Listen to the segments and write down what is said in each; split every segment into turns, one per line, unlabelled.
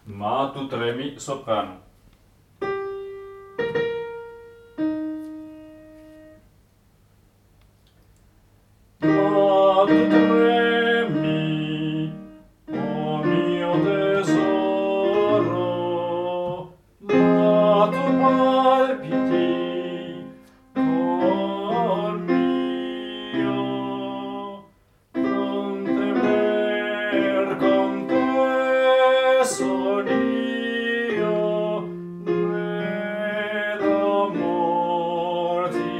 Ma tu tremi soprano. Ma tu tremi, oh mio tesoro, ma tu palpiti, cor mio, non temer con te son io, né d'amor ti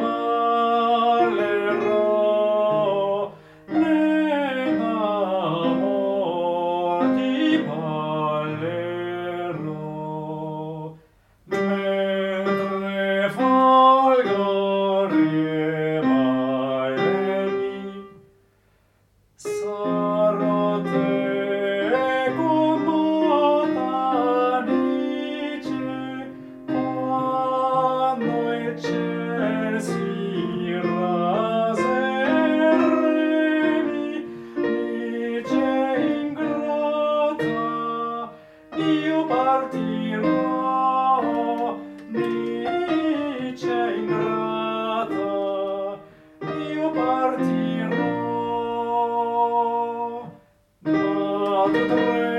parlerò, né d'amor ti parlerò, mentre folgorieva i legni, sarò teco botanice, quando il ciel si raseremi, dice ingrata, io partirò, dice ingrata, io partirò, ma tu